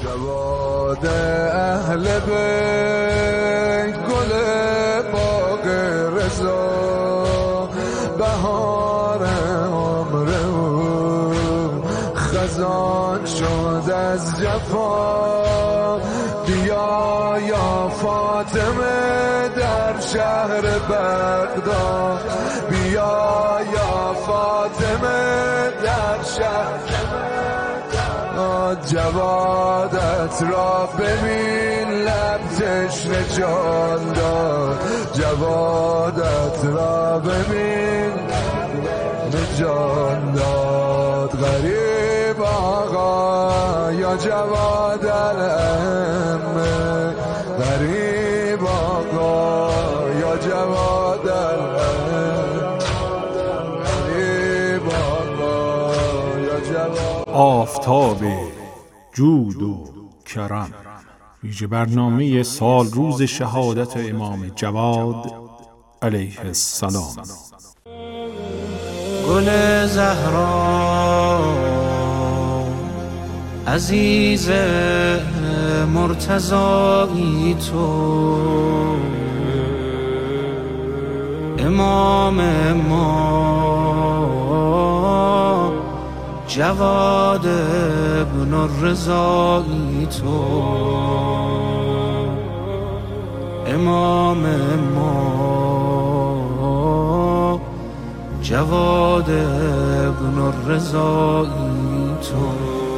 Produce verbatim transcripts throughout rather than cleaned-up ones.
جواد اهل بیت گل باغ رضا بهار عمر خزان شد از جفا بیا یا فاطمه در شهر بغداد بیا یا فاطمه در شهر جوادت را ببین لب تشنه جان داد جوادت را ببین جان داد غریب آقا یا جواد الامه غریب آقا یا جواد الامه غریب آقا یا جواد. آفتاب جود و کرم، ویژه برنامه سال روز شهادت امام جواد علیه السلام. گل زهرا عزیز مرتضایی تو امام ما جواد ابن الرضایی تو امام ما جواد ابن الرضایی تو.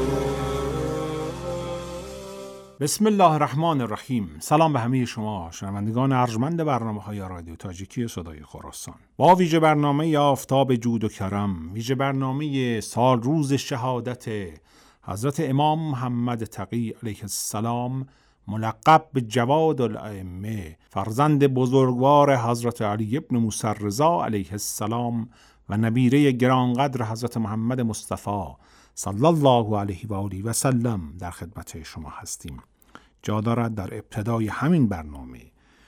بسم الله الرحمن الرحیم. سلام به همه شما شنوندگان ارجمند برنامه‌های رادیو تاجیکی صدای خراسان. با ویژه برنامه آفتاب جود و کرم، ویژه برنامه سال روز شهادت حضرت امام محمد تقی علیه السلام ملقب به جواد الائمه، فرزند بزرگوار حضرت علی ابن موسی رضا علیه السلام و نبیره گرانقدر حضرت محمد مصطفی صلی الله علیه و آله و سلم در خدمت شما هستیم. جا دارد در ابتدای همین برنامه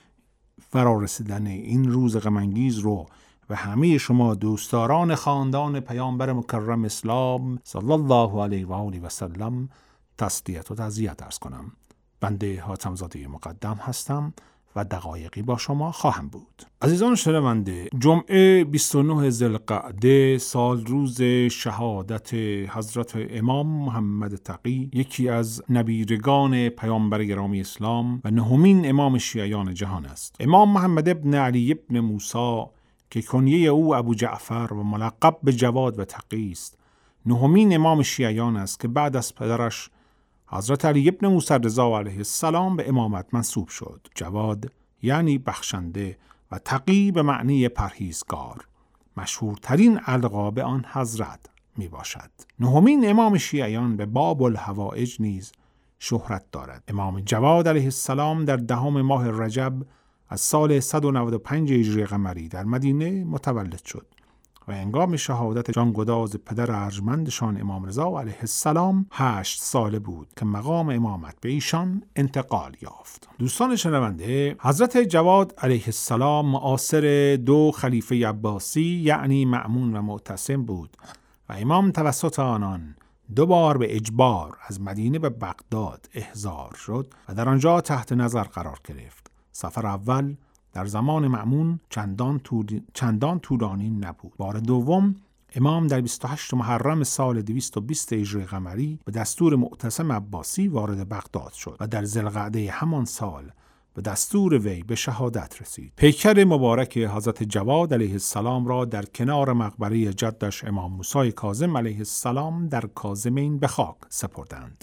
فرارسیدن این روز غم‌انگیز رو و همه شما دوستداران خاندان پیامبر مکرم اسلام صلی الله علیه و آله و سلم تسلیت و تعزیت عرض کنم. بنده حاتم زاده مقدم هستم و دقایقی با شما خواهم بود. عزیزان شنونده، جمعه بیست و نه ذوالقعده سال روز شهادت حضرت امام محمد تقی، یکی از نبیرگان پیامبر گرامی اسلام و نهمین امام شیعیان جهان است. امام محمد ابن علی ابن موسی که کنیه او ابو جعفر و ملقب به جواد و تقی است، نهمین امام شیعیان است که بعد از پدرش حضرت علی ابن موسی رضا علیه السلام به امامت منصوب شد. جواد یعنی بخشنده و تقی به معنی پرهیزگار. مشهورترین القاب آن حضرت می باشد. نهمین امام شیعیان به باب الحوائج نیز شهرت دارد. امام جواد علیه السلام در دهم ماه رجب از سال صد و نود و پنج هجری قمری در مدینه متولد شد و هنگام شهادت جانگداز پدر ارجمندشان امام رضا علیه السلام هشت ساله بود که مقام امامت به ایشان انتقال یافت. دوستان شنونده، حضرت جواد علیه السلام معاصر دو خلیفه عباسی یعنی مأمون و معتصم بود و امام توسط آنان دو بار به اجبار از مدینه به بغداد احضار شد و در آنجا تحت نظر قرار گرفت. سفر اول در زمان مأمون چندان, طول... چندان طولانی نبود. بار دوم امام در بیست و هشت محرم سال دویست و بیست هجری قمری به دستور معتصم عباسی وارد بغداد شد و در ذوالقعده همان سال به دستور وی به شهادت رسید. پیکر مبارک حضرت جواد علیه السلام را در کنار مقبره جدش امام موسی کاظم علیه السلام در کاظمین به خاک سپردند.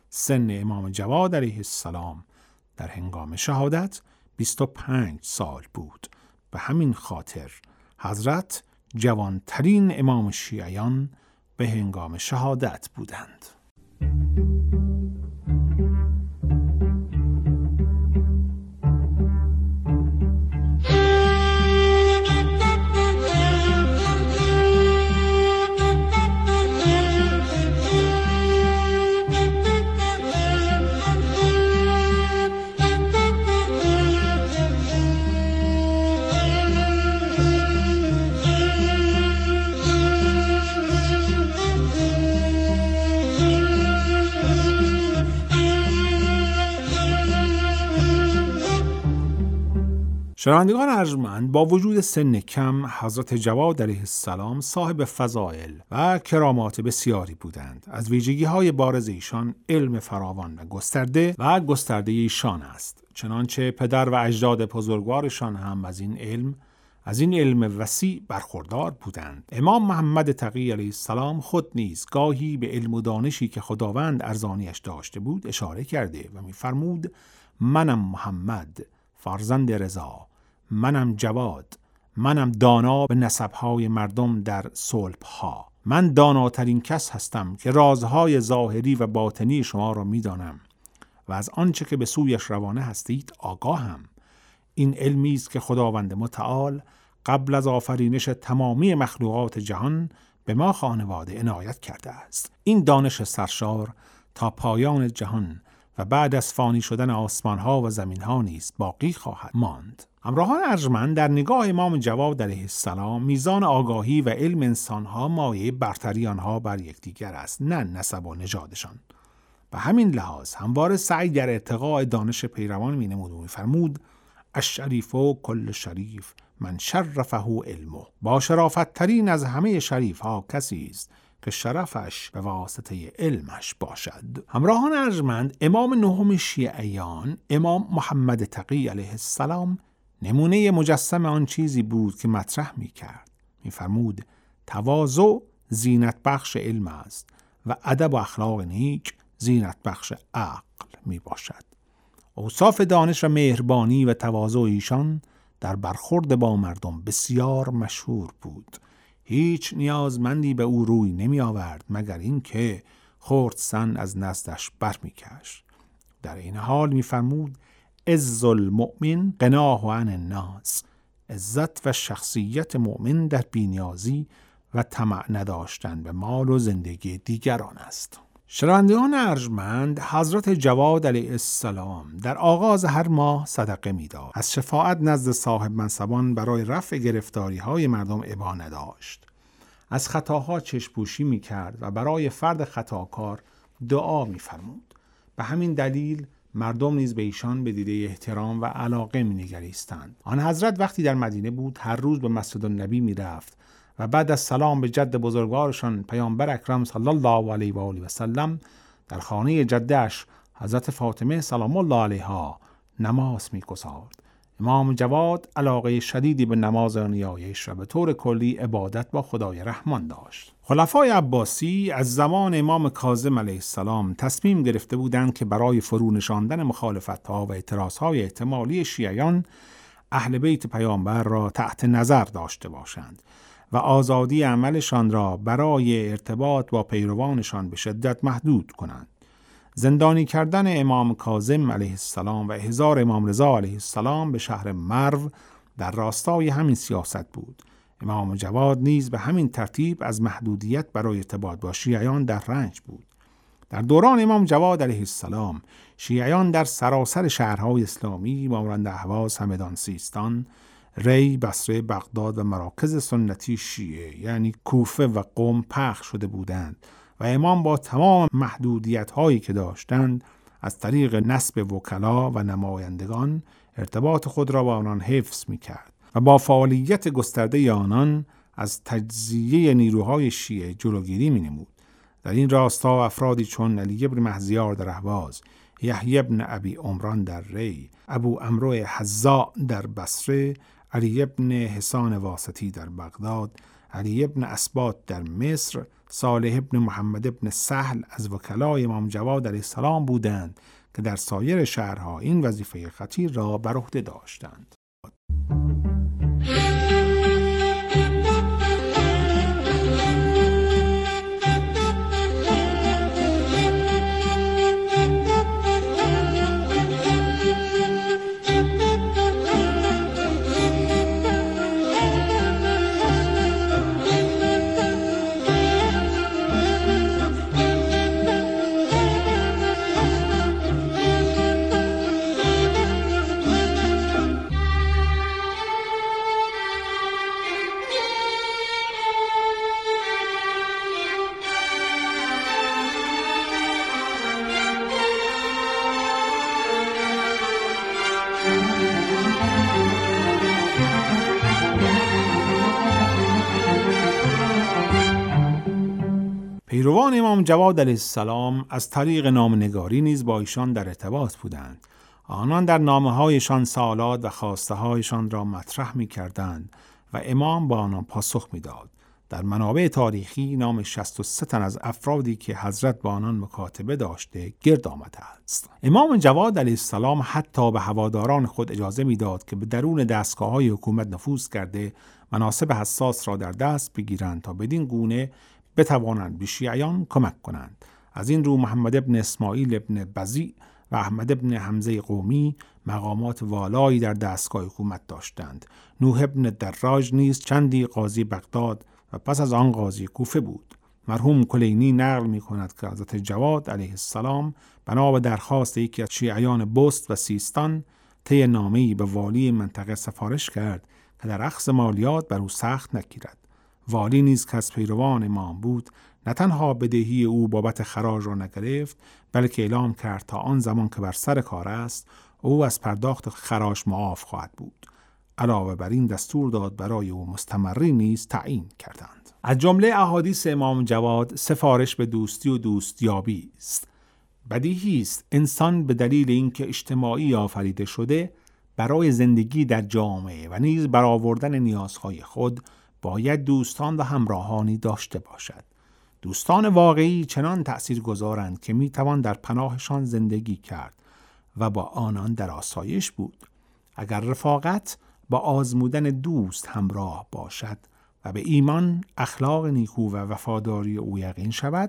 سن امام جواد علیه السلام در هنگام شهادت بیست و پنج سال بود. به همین خاطر حضرت جوانترین امام شیعیان به هنگام شهادت بودند. شنوندگان ارجمند، با وجود سن کم حضرت جواد علیه السلام صاحب فضائل و کرامات بسیاری بودند. از ویژگی‌های بارز ایشان علم فراوان و گسترده و گسترده ایشان است، چنانچه پدر و اجداد بزرگوارشان هم از این علم از این علم وسیع برخوردار بودند. امام محمد تقی علیه السلام خود نیز گاهی به علم و دانشی که خداوند ارزانیش داشته بود اشاره کرده و می‌فرمود: منم محمد فرزند رضا، منم جواد، منم دانا به نسب‌های مردم در صلب‌ها. من داناترین کس هستم که رازهای ظاهری و باطنی شما را می‌دانم و از آنچه که به سویش روانه هستید آگاهم. این علمی است که خداوند متعال قبل از آفرینش تمامی مخلوقات جهان به ما خانواده عنایت کرده است. این دانش سرشار تا پایان جهان و بعد از فانی شدن آسمان‌ها و زمین‌ها نیز باقی خواهد ماند. همراهان ارجمند، در نگاه امام جواد علیه السلام میزان آگاهی و علم انسان‌ها مایه برتری آنها بر یکدیگر است، نه نسب و نژادشان. به همین لحاظ همواره سعی در ارتقاء دانش پیروان می‌نمود و می‌فرمود: الشریف و کل شریف من شرفه علمه. با شرافت ترین از همه شریف ها کسی است که شرفش به واسطه علمش باشد. همراهان ارجمند، امام نهم شیعیان، امام محمد تقی علیه السلام، نمونه مجسم آن چیزی بود که مطرح می کرد. می فرمود: تواضع زینت بخش علم است و ادب و اخلاق نیک زینت بخش عقل می باشد. اوصاف دانش و مهربانی و تواضع ایشان در برخورد با مردم بسیار مشهور بود. هیچ نیازمندی به او روی نمی آورد مگر این که خردسن از نزدش برمیگشت. در این حال می فرمود: عز المؤمن غناه عن الناس. عزت و شخصیت مؤمن در بی‌نیازی و طمع نداشتن به مال و زندگی دیگران است. شنوندگان ارجمند، حضرت جواد علیه السلام در آغاز هر ماه صدقه می‌داد. از شفاعت نزد صاحب منصبان برای رفع گرفتاری‌های مردم ابا نداشت. از خطاها چشم‌پوشی می‌کرد و برای فرد خطاکار دعا می‌فرمود. به همین دلیل مردم نیز به ایشان به دیده احترام و علاقه می‌نگریستند. آن حضرت وقتی در مدینه بود هر روز به مسجد النبی می‌رفت و بعد از سلام به جد بزرگوارشان پیامبر اکرم صلی الله علیه و آله و سلم در خانه جدش حضرت فاطمه سلام الله علیها نماز می‌گزارد. امام جواد علاقه شدیدی به نماز و نیایش و به طور کلی عبادت با خدای رحمان داشت. خلفای عباسی از زمان امام کاظم علیه السلام تصمیم گرفته بودند که برای فرو نشاندن مخالفت‌ها و اعتراض‌های احتمالی شیعیان اهل بیت پیامبر را تحت نظر داشته باشند و آزادی عملشان را برای ارتباط با پیروانشان به شدت محدود کنند. زندانی کردن امام کاظم علیه السلام و احضار امام رضا علیه السلام به شهر مرو در راستای همین سیاست بود. امام جواد نیز به همین ترتیب از محدودیت برای ارتباط با شیعیان در رنج بود. در دوران امام جواد علیه السلام شیعیان در سراسر شهرهای اسلامی مانند اهواز، همدان، سیستان، ری، بصره، بغداد و مراکز سنتی شیعه یعنی کوفه و قم پخش شده بودند و امام با تمام محدودیت هایی که داشتند از طریق نصب وکلا و نمایندگان ارتباط خود را با آنان حفظ می کرد و با فعالیت گسترده آنان از تجزیه نیروهای شیعه جلوگیری می نمود. در این راستا افرادی چون علی ابن مهزیار در اهواز، یحیی ابن ابی عمران در ری، ابو عمرو حذاء در بصره، علی ابن حسان واسطی در بغداد، علی ابن اسبات در مصر، صالح ابن محمد ابن سهل از وکلای امام جواد علیه السلام بودند که در سایر شهرها این وظیفه خطیر را بر عهده داشتند. امام جواد علیه السلام از طریق نامه‌نگاری نیز با ایشان در ارتباط بودند. آنان در نامه‌هایشان سوالات و خواسته‌هایشان را مطرح می‌کردند و امام با آنان پاسخ می‌داد. در منابع تاریخی نام شصت و سه تن از افرادی که حضرت با آنان مکاتبه داشته گرد آمده است. امام جواد علیه السلام حتی به هواداران خود اجازه می‌داد که به درون دستگاه‌های حکومت نفوذ کرده مناصب حساس را در دست بگیرند تا بدین گونه بتوانند به شیعیان کمک کنند. از این رو محمد ابن اسماعیل ابن بزیع و احمد ابن حمزه قومی مقامات والایی در دستگاه حکومت داشتند. نوح ابن دراج نیز چندی قاضی بغداد و پس از آن قاضی کوفه بود. مرحوم کلینی نقل می کند که حضرت جواد علیه السلام بنا به درخواست یکی از شیعیان بست و سیستان طی نامه‌ای به والی منطقه سفارش کرد که در اخذ مالیات بر او سخت نگیرد. والی نیز که از پیروان امام بود نه تنها بدهی او بابت خراج را نگرفت، بلکه اعلام کرد تا آن زمان که بر سر کار است او از پرداخت خراج معاف خواهد بود. علاوه بر این دستور داد برای او مستمری نیز تعیین کردند. از جمله احادیث امام جواد سفارش به دوستی و دوستیابی است. بدیهی است انسان به دلیل اینکه اجتماعی آفریده شده برای زندگی در جامعه و نیز برآوردن نیازهای خود باید دوستان و همراهانی داشته باشد. دوستان واقعی چنان تأثیرگذارند که می توان در پناهشان زندگی کرد و با آنان در آسایش بود. اگر رفاقت با آزمودن دوست همراه باشد و به ایمان، اخلاق نیکو و وفاداری او یقین شود،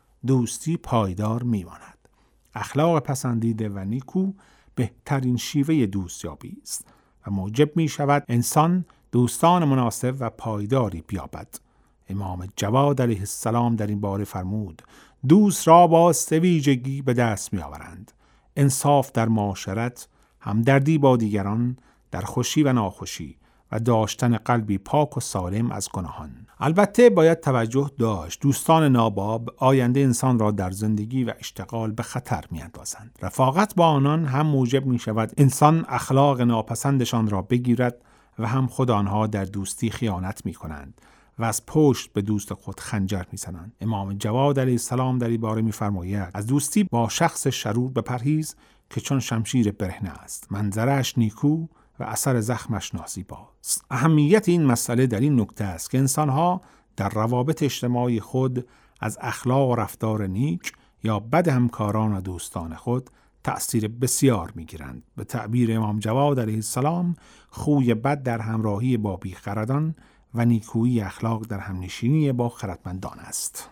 دوستی پایدار می ماند. اخلاق پسندیده و نیکو بهترین شیوه دوستیابی است و موجب می شود انسان دوستان مناسب و پایداری بیابد. امام جواد علیه السلام در این باره فرمود: دوست را با سه ویژگی به دست می آورند: انصاف در معاشرت، همدردی با دیگران در خوشی و ناخوشی و داشتن قلبی پاک و سالم از گناهان. البته باید توجه داشت دوستان ناباب آینده انسان را در زندگی و اشتغال به خطر می اندازند. رفاقت با آنان هم موجب می شود انسان اخلاق ناپسندشان را بگیرد و هم خود آنها در دوستی خیانت می کنند و از پشت به دوست خود خنجر می زنند. امام جواد علیه السلام در این باره می فرماید: از دوستی با شخص شرور بپرهیز که چون شمشیر برهنه است، منظرش نیکو و اثر زخمش نازیباست. اهمیت این مسئله در این نکته است که انسانها در روابط اجتماعی خود از اخلاق و رفتار نیک یا بد همکاران و دوستان خود تأثیر بسیار می‌گیرند. به تعبیر امام جواد علیه السلام، خوی بد در همراهی با بیخردان و نیکویی اخلاق در همنشینی با خردمندان است.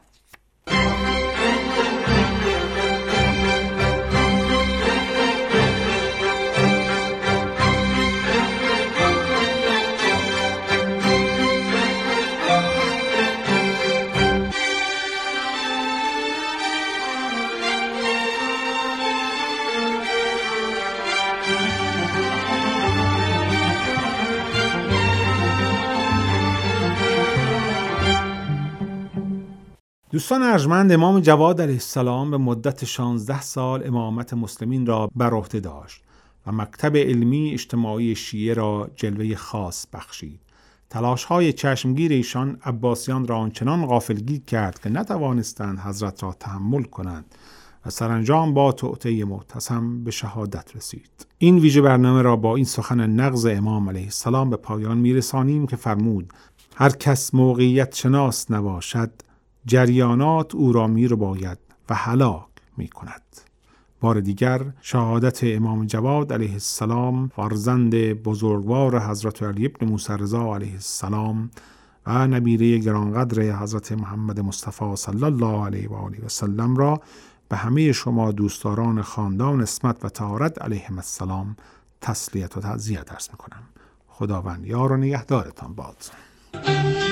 دوستان ارجمند، امام جواد علیه السلام به مدت شانزده سال امامت مسلمین را بر عهده داشت و مکتب علمی اجتماعی شیعه را جلوه خاص بخشید. تلاش‌های چشمگیر ایشان عباسیان را آنچنان غافلگیر کرد که نتوانستند حضرت را تحمل کنند و سرانجام با توطئه معتصم به شهادت رسید. این ویژه برنامه را با این سخن نغز امام علیه السلام به پایان میرسانیم که فرمود: هر کس موقعیت شناس نباشد، جریانات او را می رو باید و هلاک می کند. بار دیگر شهادت امام جواد علیه السلام فرزند بزرگوار حضرت علی ابن موسی رضا علیه السلام و نبیره گرانقدر حضرت محمد مصطفی صلی الله علیه و آله و سلم را به همه شما دوستداران خاندان عصمت و طهارت علیهم السلام تسلیت و تعزیت عرض می کنم. خداوند یار و نگهدارتان باد.